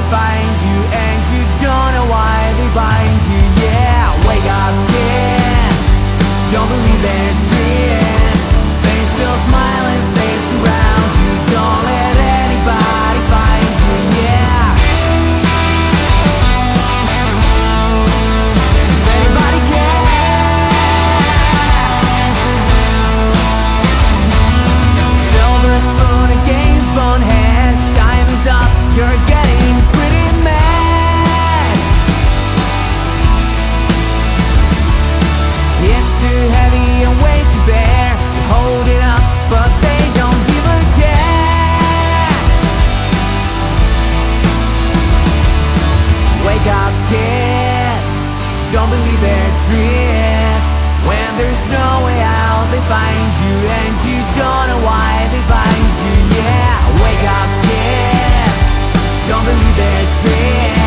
find you, and you don't know why they bind you. Yeah, wake up kids, don't believe their dreams. They still smile and stay surround you. Don't let anybody find you. Yeah, does anybody care? Silver spoon against bonehead, time is up, you're getting pretty mad. It's too heavy and way to bear. You hold it up, but they don't even care. Wake up kids, don't believe their dreams. When there's no way out, they find you, and you don't know why they bind you. Yeah, wake up kids, don't believe their dreams.